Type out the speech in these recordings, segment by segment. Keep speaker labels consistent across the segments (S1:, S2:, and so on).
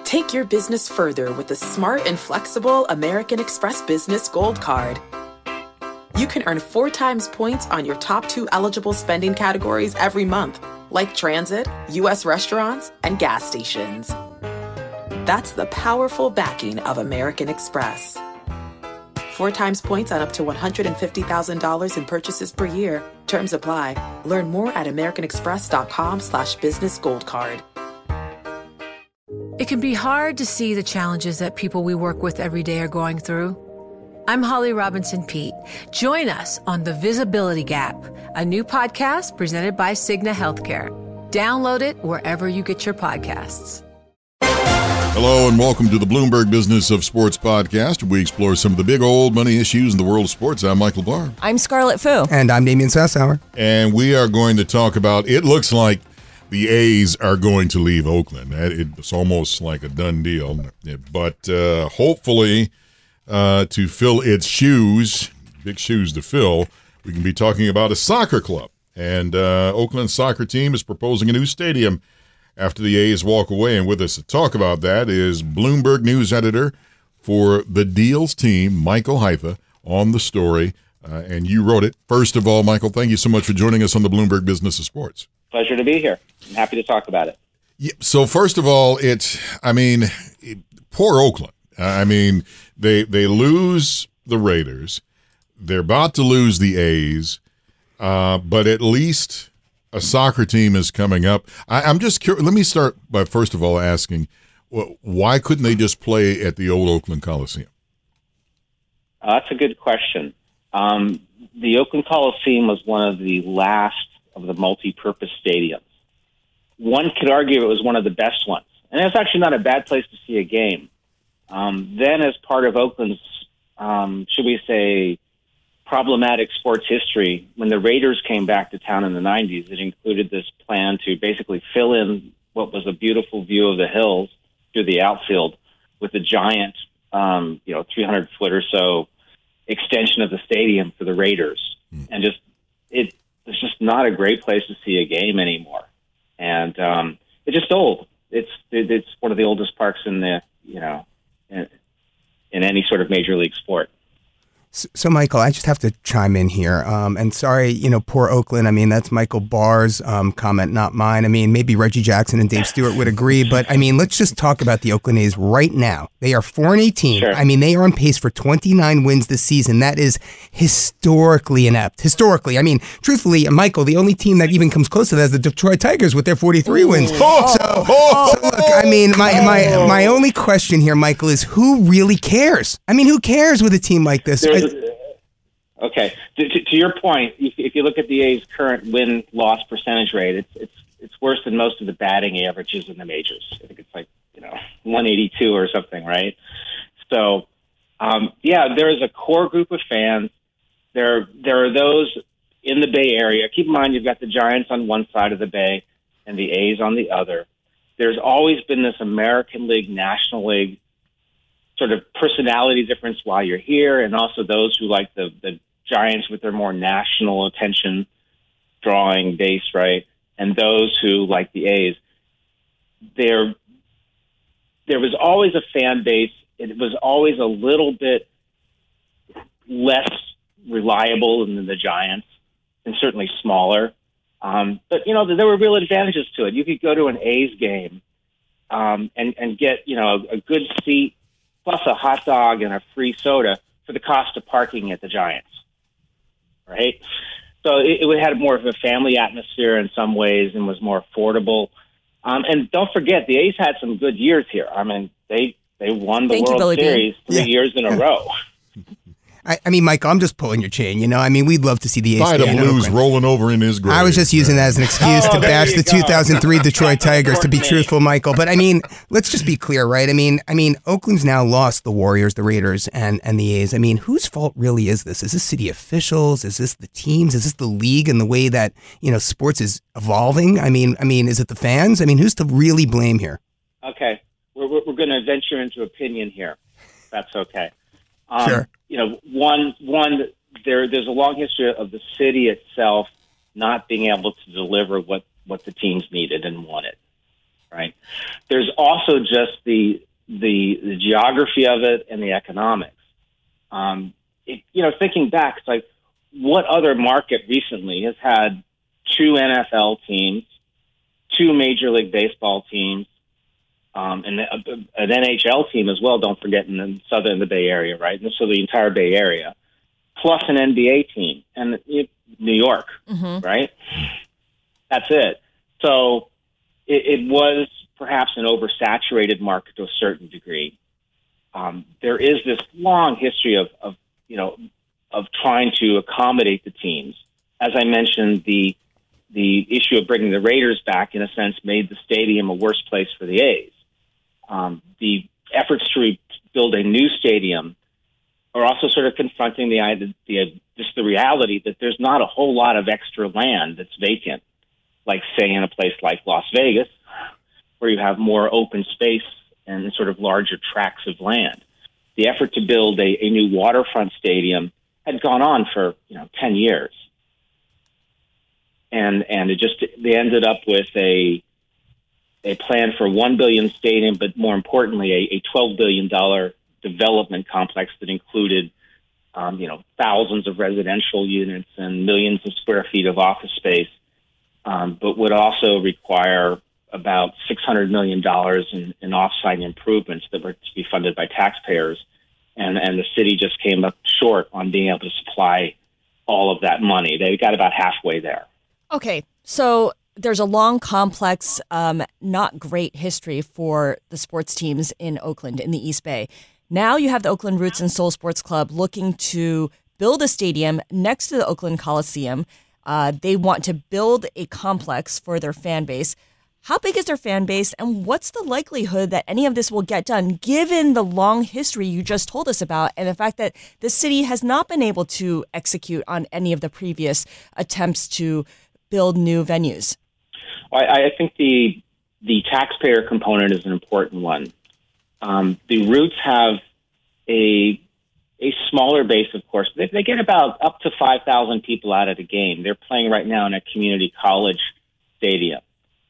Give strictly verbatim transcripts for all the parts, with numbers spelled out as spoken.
S1: Take your business further with the smart and flexible American Express Business Gold Card. You can earn four times points on your top two eligible spending categories every month, like transit, U S restaurants, and gas stations. That's the powerful backing of American Express. Four times points on up to one hundred fifty thousand dollars in purchases per year. Terms apply. Learn more at americanexpress.com slash business gold card.
S2: It can be hard to see the challenges that people we work with every day are going through. I'm Holly Robinson Peete. Join us on The Visibility Gap, a new podcast presented by Cigna Healthcare. Download it wherever you get your podcasts.
S3: Hello and welcome to the Bloomberg Business of Sports podcast. We explore some of the big old money issues in the world of sports. I'm Michael Barr.
S4: I'm Scarlett Fu.
S5: And I'm Damian Sassauer.
S3: And we are going to talk about, it looks like the A's are going to leave Oakland. It's almost like a done deal. But uh, hopefully uh, to fill its shoes, big shoes to fill, we can be talking about a soccer club. And uh, Oakland's soccer team is proposing a new stadium after the A's walk away. And with us to talk about that is Bloomberg News editor for the Deals team, Michael Hytha, on the story. Uh, and you wrote it. First of all, Michael, thank you so much for joining us on the Bloomberg Business of Sports.
S6: Pleasure to be here. I'm happy to talk about it.
S3: Yeah, so first of all, it's, I mean, it, poor Oakland. I mean, they they lose the Raiders. They're about to lose the A's. Uh, but at least a soccer team is coming up. I, I'm just curious. Let me start by first of all asking, why couldn't they just play at the old Oakland Coliseum?
S6: Uh, that's a good question. Um, the Oakland Coliseum was one of the last of the multi-purpose stadiums. One could argue it was one of the best ones. And it's actually not a bad place to see a game. Um, then as part of Oakland's, um, should we say, problematic sports history, when the Raiders came back to town in the nineties, it included this plan to basically fill in what was a beautiful view of the hills through the outfield with a giant, um, you know, three hundred foot or so extension of the stadium for the Raiders. Mm. And just, it, it's just not a great place to see a game anymore. And um, it's just old. It's it, it's one of the oldest parks in the, you know, in, in any sort of major league sport.
S5: So, Michael, I just have to chime in here. Um, and sorry, you know, poor Oakland. I mean, that's Michael Barr's um, comment, not mine. I mean, maybe Reggie Jackson and Dave Stewart would agree. But, I mean, let's just talk about the Oakland A's right now. They are four and eighteen. Sure. I mean, they are on pace for twenty-nine wins this season. That is historically inept. Historically. I mean, truthfully, Michael, the only team that even comes close to that is the Detroit Tigers with their forty-three Ooh. wins. Oh. So, oh. so, look, I mean, my, my, my only question here, Michael, is who really cares? I mean, who cares with a team like this?
S6: I, Okay, to, to, to your point, if, if you look at the A's current win-loss percentage rate, it's it's it's worse than most of the batting averages in the majors. I think it's like, you know, one eighty-two or something, right? So, um, yeah, there is a core group of fans. There there are those in the Bay Area. Keep in mind, you've got the Giants on one side of the Bay and the A's on the other. There's always been this American League, National League sort of personality difference while you're here, and also those who like the the Giants with their more national attention drawing base, right? And those who like the A's. There, there was always a fan base. It was always a little bit less reliable than the Giants, and certainly smaller. Um, but, you know, there were real advantages to it. You could go to an A's game um, and, and get, you know, a, a good seat plus a hot dog and a free soda for the cost of parking at the Giants. Right? So it, it had more of a family atmosphere in some ways and was more affordable. Um, and don't forget, the A's had some good years here. I mean, they they won the
S4: Thank
S6: World
S4: you,
S6: Series three
S5: yeah.
S6: years in a row.
S5: I, I mean, Michael, I'm just pulling your chain, you know? I mean, we'd love to see the A's.
S3: By the Blues rolling over in his grave.
S5: I was just using that as an excuse
S6: Oh,
S5: to
S6: there
S5: bash
S6: you
S5: the
S6: go.
S5: two thousand three Detroit
S6: That's an
S5: Tigers, to be
S6: important
S5: truthful, Michael. But, I mean, let's just be clear, right? I mean, I mean, Oakland's now lost the Warriors, the Raiders, and, and the A's. I mean, whose fault really is this? Is this city officials? Is this the teams? Is this the league and the way that, you know, sports is evolving? I mean, I mean, is it the fans? I mean, who's to really blame here?
S6: Okay. We're, we're, we're going to venture into opinion here. That's okay. Um,
S5: Sure.
S6: You know, one, one there, there's a long history of the city itself not being able to deliver what, what the teams needed and wanted. right? There's also just the the, the geography of it and the economics. Um, it, you know, thinking back, it's like, what other market recently has had two N F L teams, two Major League Baseball teams, um, and a, an N H L team as well, don't forget, in the southern the Bay Area, right? And so the entire Bay Area, plus an N B A team, and it, New York, mm-hmm. right? That's it. So it, it was perhaps an oversaturated market to a certain degree. Um, there is this long history of, of, you know, of trying to accommodate the teams. As I mentioned, the the issue of bringing the Raiders back, in a sense, made the stadium a worse place for the A's. Um, the efforts to rebuild a new stadium are also sort of confronting the, the, the just the reality that there's not a whole lot of extra land that's vacant, like, say, in a place like Las Vegas, where you have more open space and sort of larger tracts of land. The effort to build a, a new waterfront stadium had gone on for, you know, ten years. And and it just they ended up with a a plan for a one billion dollars stadium, but more importantly, a, a twelve billion dollars development complex that included, um, you know, thousands of residential units and millions of square feet of office space, um, but would also require about six hundred million dollars in, in off-site improvements that were to be funded by taxpayers. And, and the city just came up short on being able to supply all of that money. They got about halfway there.
S4: Okay, so there's a long, complex, um, not great history for the sports teams in Oakland, in the East Bay. Now you have the Oakland Roots and Soul Sports Club looking to build a stadium next to the Oakland Coliseum. Uh, they want to build a complex for their fan base. How big is their fan base, and what's the likelihood that any of this will get done, given the long history you just told us about and the fact that the city has not been able to execute on any of the previous attempts to build new venues?
S6: I, I think the the taxpayer component is an important one. Um, the Roots have a a smaller base, of course. They, they get about up to five thousand people out at a game. They're playing right now in a community college stadium.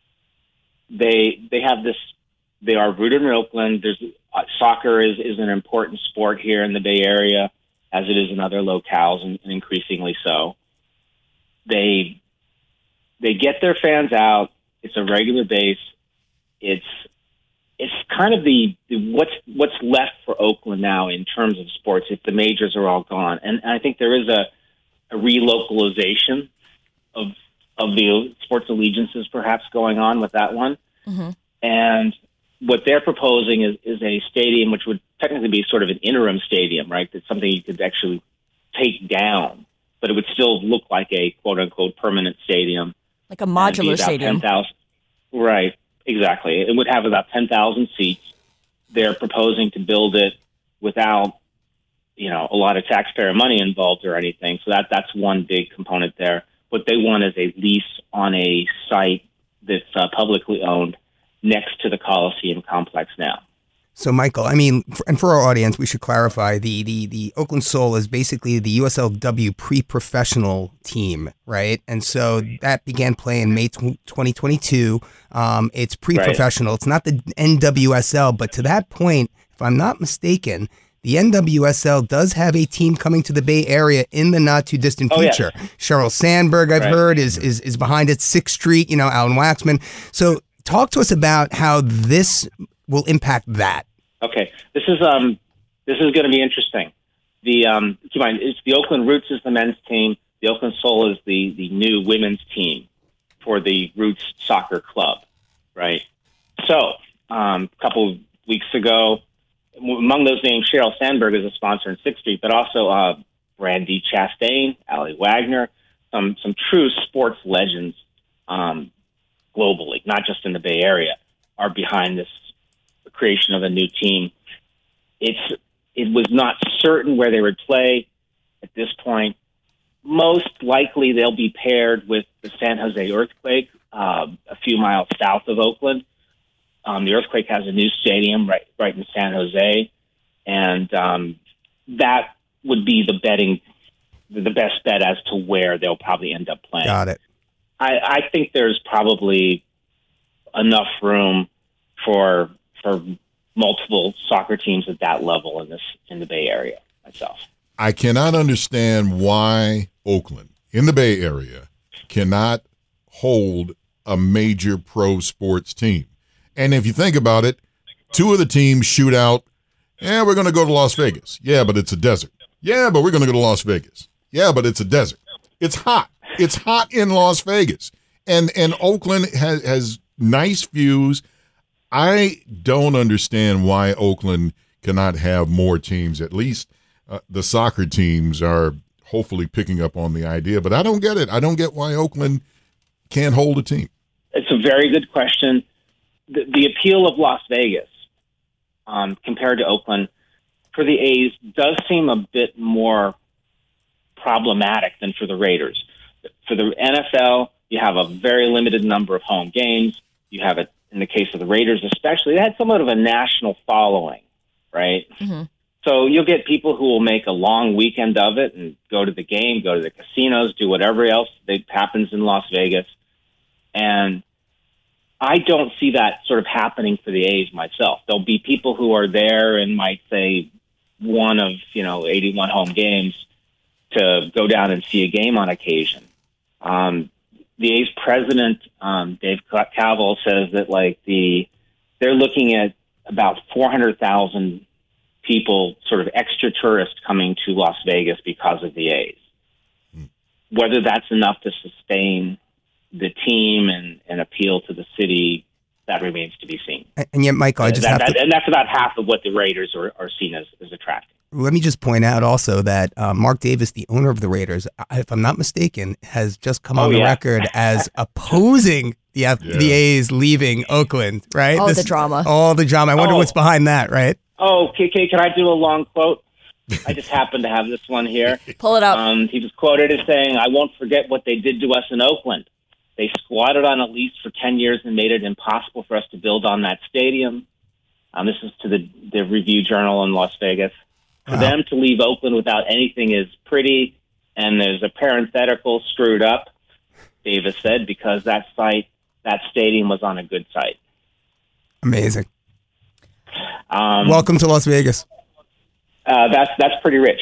S6: They they have this. They are rooted in Oakland. There's uh, soccer is, is an important sport here in the Bay Area, as it is in other locales, and, and increasingly so. They they get their fans out. It's a regular base. It's it's kind of the, the what's what's left for Oakland now in terms of sports if the majors are all gone. And I think there is a, a relocalization of of the sports allegiances perhaps going on with that one. Mm-hmm. And what they're proposing is, is a stadium which would technically be sort of an interim stadium, right? That's something you could actually take down, but it would still look like a quote-unquote permanent stadium.
S4: Like a modular stadium.
S6: ten thousand Right, exactly. It would have about ten thousand seats. They're proposing to build it without, you know, a lot of taxpayer money involved or anything. So that that's one big component there. What they want is a lease on a site that's uh, publicly owned next to the Coliseum complex now.
S5: So, Michael, I mean, for, and for our audience, we should clarify the, the the Oakland Soul is basically the U S L W pre-professional team, right? And so that began play in May twenty twenty-two. Um, it's pre-professional. Right. It's not the N W S L, but to that point, if I'm not mistaken, the N W S L does have a team coming to the Bay Area in the not too distant future. Oh, yeah. Sheryl Sandberg, I've right. heard, is, is is behind it. Sixth Street, you know, Alan Waxman. So talk to us about how this will impact that.
S6: Okay, this is um this is going to be interesting. The um keep in mind, it's the Oakland Roots is the men's team. The Oakland Soul is the the new women's team for the Roots Soccer Club, right? So um, a couple of weeks ago, among those names, Sheryl Sandberg is a sponsor in Sixth Street, but also uh, Brandi Chastain, Allie Wagner, some some true sports legends um, globally, not just in the Bay Area, are behind this creation of a new team. It's it was not certain where they would play at this point. Most likely, they'll be paired with the San Jose Earthquake, uh, a few miles south of Oakland. Um, the Earthquake has a new stadium right right in San Jose, and um, that would be the betting, the best bet as to where they'll probably end up playing.
S5: Got it.
S6: I, I think there's probably enough room for for multiple soccer teams at that level in this in the Bay Area myself.
S3: I cannot understand why Oakland in the Bay Area cannot hold a major pro sports team. And if you think about it, two of the teams shoot out, yeah, we're going to go to Las Vegas. Yeah, but it's a desert. Yeah, but we're going to go to Las Vegas. Yeah, but it's a desert. It's hot. It's hot in Las Vegas. And and Oakland has, has nice views. I don't understand why Oakland cannot have more teams. At least uh, the soccer teams are hopefully picking up on the idea. But I don't get it. I don't get why Oakland can't hold a team.
S6: It's a very good question. The, the appeal of Las Vegas um, compared to Oakland for the A's does seem a bit more problematic than for the Raiders. For the N F L, you have a very limited number of home games. You have it in the case of the Raiders, especially. They had somewhat of a national following, right? Mm-hmm. So you'll get people who will make a long weekend of it and go to the game, go to the casinos, do whatever else that happens in Las Vegas. And I don't see that sort of happening for the A's myself. There'll be people who are there and might say one of, you know, eighty-one home games to go down and see a game on occasion. Um, the A's president, um, Dave Kaval, says that like the they're looking at about four hundred thousand people, sort of extra tourists coming to Las Vegas because of the A's. Hmm. Whether that's enough to sustain the team and, and appeal to the city, that remains to be seen.
S5: And yet, Michael, I just
S6: that,
S5: have
S6: that,
S5: to...
S6: And that's about half of what the Raiders are, are seen as, as attractive.
S5: Let me just point out also that uh, Mark Davis, the owner of the Raiders, if I'm not mistaken, has just come
S6: oh,
S5: on the
S6: yeah.
S5: record as opposing the F-
S3: yeah.
S5: the A's leaving Oakland, right?
S4: All
S5: This-
S4: the drama.
S5: All the drama. I wonder
S6: Oh.
S5: what's behind that, right?
S6: Oh, K K, can I do a long quote? I just happen to have this one here.
S4: Pull it up.
S6: Um, he was quoted as saying, "I won't forget what they did to us in Oakland. They squatted on a lease for ten years and made it impossible for us to build on that stadium." Um, this is to the, the Review Journal in Las Vegas. For
S5: Wow.
S6: them to leave Oakland without anything is pretty, and there's a parenthetical, screwed up, Davis said, because that site, that stadium was on a good site.
S5: Amazing.
S6: Um,
S5: Welcome to Las Vegas.
S6: uh, that's, that's pretty rich.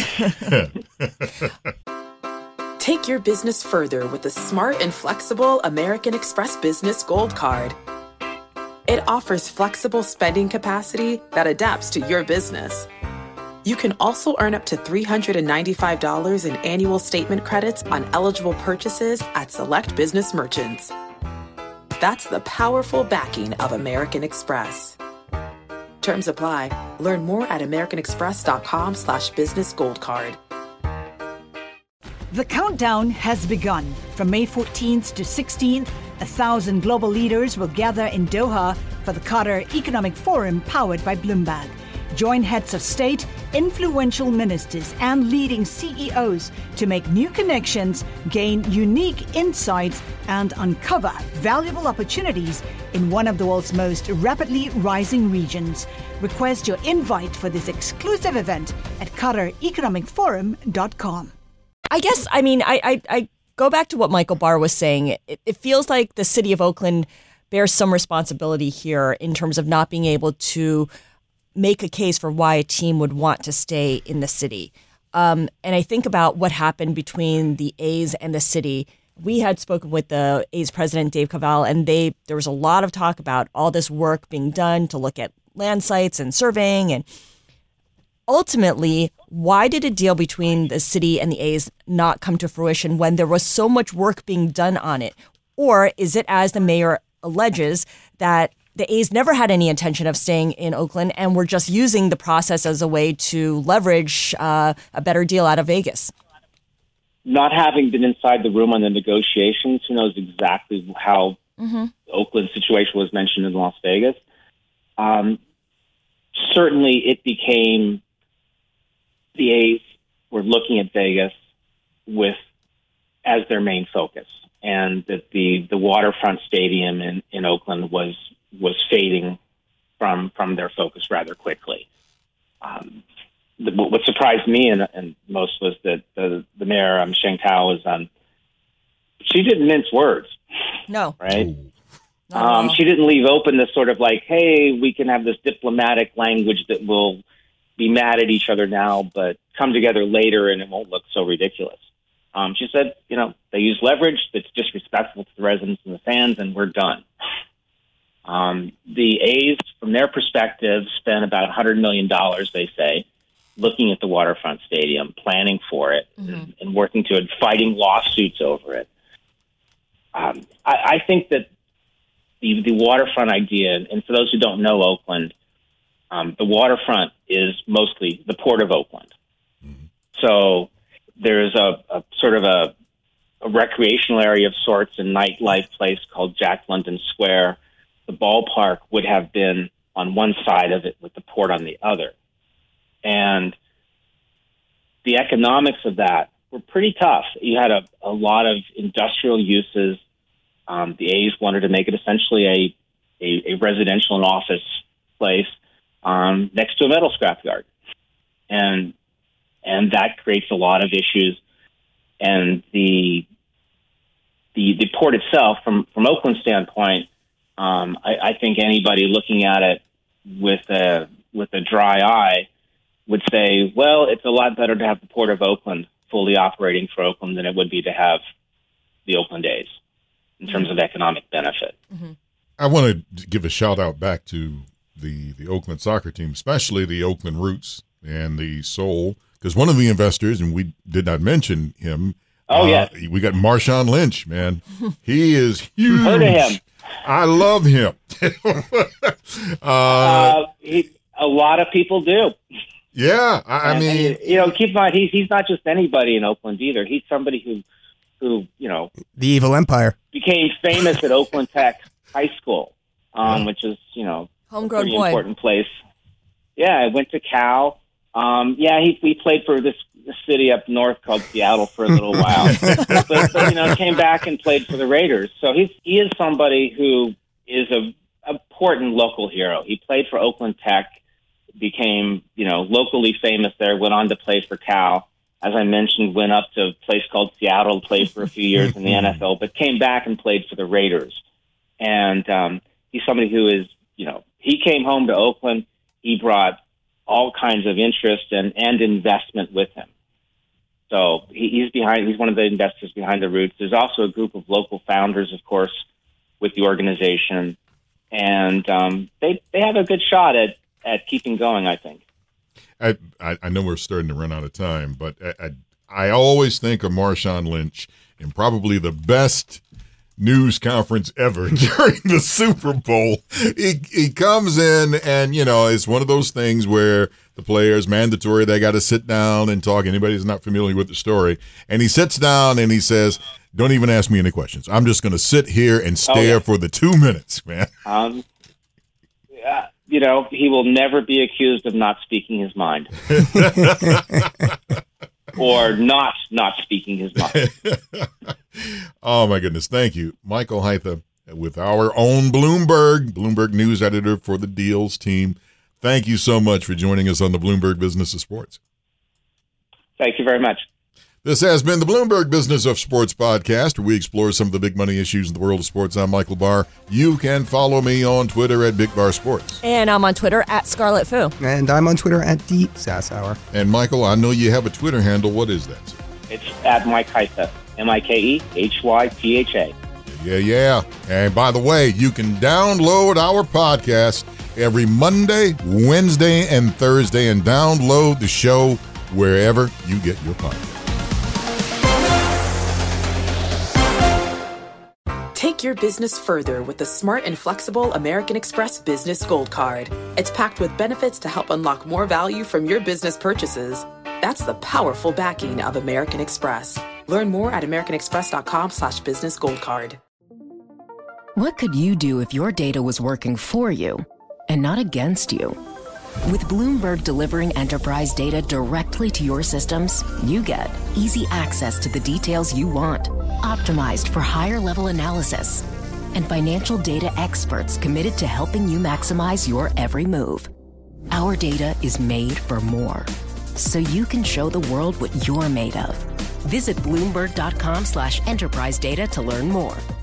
S1: Take your business further with the smart and flexible American Express Business Gold Card. It offers flexible spending capacity that adapts to your business. You can also earn up to three hundred ninety-five dollars in annual statement credits on eligible purchases at select business merchants. That's the powerful backing of American Express. Terms apply. Learn more at americanexpress.com slash business gold card.
S7: The countdown has begun. From May fourteenth to sixteenth, a thousand global leaders will gather in Doha for the Qatar Economic Forum powered by Bloomberg. Join heads of state, influential ministers, and leading C E Os to make new connections, gain unique insights, and uncover valuable opportunities in one of the world's most rapidly rising regions. Request your invite for this exclusive event at qatar economic forum dot com.
S4: I guess, I mean, I, I, I go back to what Michael Barr was saying. It, it feels like the city of Oakland bears some responsibility here in terms of not being able to make a case for why a team would want to stay in the city. Um, and I think about what happened between the A's and the city. We had spoken with the A's president, Dave Kaval, and they there was a lot of talk about all this work being done to look at land sites and surveying. And ultimately, why did a deal between the city and the A's not come to fruition when there was so much work being done on it? Or is it, as the mayor alleges, that the A's never had any intention of staying in Oakland and were just using the process as a way to leverage uh, a better deal out of Vegas?
S6: Not having been inside the room on the negotiations, who knows exactly how mm-hmm. the Oakland situation was mentioned in Las Vegas. Um, certainly it became the A's were looking at Vegas with as their main focus, and that the, the waterfront stadium in, in Oakland was was fading from from their focus rather quickly. Um, the, what surprised me and, and most was that the, the mayor, um, Sheng Tao, was um, she didn't mince words.
S4: No,
S6: right? Um, she didn't leave open this sort of like, hey, we can have this diplomatic language that will be mad at each other now, but come together later and it won't look so ridiculous. Um, she said, you know, they use leverage that's disrespectful to the residents and the fans, and we're done. Um, the A's, from their perspective, spent about one hundred million dollars, they say, looking at the waterfront stadium, planning for it, mm-hmm. and, and working to it, fighting lawsuits over it. Um, I, I think that the, the waterfront idea, and for those who don't know Oakland, um, the waterfront is mostly the Port of Oakland. Mm-hmm. So there's a, a sort of a, a recreational area of sorts, a nightlife place called Jack London Square. The ballpark would have been on one side of it with the port on the other. And the economics of that were pretty tough. You had a, a lot of industrial uses. Um, the A's wanted to make it essentially a, a, a residential and office place um, next to a metal scrapyard. And and that creates a lot of issues. And the the, the port itself, from, from Oakland's standpoint, um, I, I think anybody looking at it with a, with a dry eye would say, well, it's a lot better to have the Port of Oakland fully operating for Oakland than it would be to have the Oakland A's in terms of economic benefit.
S3: Mm-hmm. I want to give a shout out back to the, the Oakland soccer team, especially the Oakland Roots and the Soul, because one of the investors, and we did not mention him.
S6: Oh, uh, yeah.
S3: We got Marshawn Lynch, man. He is huge.
S6: Heard of him.
S3: I love him. uh,
S6: uh, he, a lot of people do.
S3: Yeah, I, I
S6: and,
S3: mean,
S6: and, you know, keep in mind he's he's not just anybody in Oakland either. He's somebody who, who you know,
S5: the evil empire
S6: became famous at Oakland Tech High School, um, yeah. which is you know
S4: homegrown
S6: a pretty
S4: boy.
S6: important place. Yeah, I went to Cal. Um, yeah, he he played for this, this city up north called Seattle for a little while, but, but you know, came back and played for the Raiders. So he's he is somebody who is a important local hero. He played for Oakland Tech. Became, you know, locally famous there, went on to play for Cal. As I mentioned, went up to a place called Seattle, played for a few years in the N F L, but came back and played for the Raiders. And um, he's somebody who is, you know, he came home to Oakland. He brought all kinds of interest and, and investment with him. So he, he's behind, he's one of the investors behind the Roots. There's also a group of local founders, of course, with the organization. And um, they, they have a good shot at, at keeping going, I think.
S3: I, I I know we're starting to run out of time, but I, I, I always think of Marshawn Lynch in probably the best news conference ever during the Super Bowl. He, he comes in and, you know, it's one of those things where the players, mandatory, they got to sit down and talk. Anybody who's not familiar with the story. And he sits down and he says, don't even ask me any questions. I'm just going to sit here and stare oh, yeah. for the two minutes, man.
S6: Um, yeah. You know, he will never be accused of not speaking his mind. Or not not speaking his mind.
S3: Oh, my goodness. Thank you. Michael Hytha with our own Bloomberg, Bloomberg news editor for the Deals team. Thank you so much for joining us on the Bloomberg Business of Sports.
S6: Thank you very much.
S3: This has been the Bloomberg Business of Sports podcast, where we explore some of the big money issues in the world of sports. I'm Michael Barr. You can follow me on Twitter at Big Bar Sports.
S4: And I'm on Twitter at Scarlet Fu.
S5: And I'm on Twitter at D Sassour.
S3: And Michael, I know you have a Twitter handle. What is that, sir?
S6: It's at Mike Hytha, M I K E H Y T H A.
S3: Yeah, yeah. And by the way, you can download our podcast every Monday, Wednesday, and Thursday, and download the show wherever you get your podcast.
S1: Take your business further with the smart and flexible American Express Business Gold Card. It's packed with benefits to help unlock more value from your business purchases. That's the powerful backing of American Express. Learn more at americanexpress.com slash business gold card.
S8: What could you do if your data was working for you and not against you? With Bloomberg delivering enterprise data directly to your systems, you get easy access to the details you want, optimized for higher level analysis, and financial data experts committed to helping you maximize your every move. Our data is made for more, so you can show the world what you're made of. Visit Bloomberg.com slash enterprise data to learn more.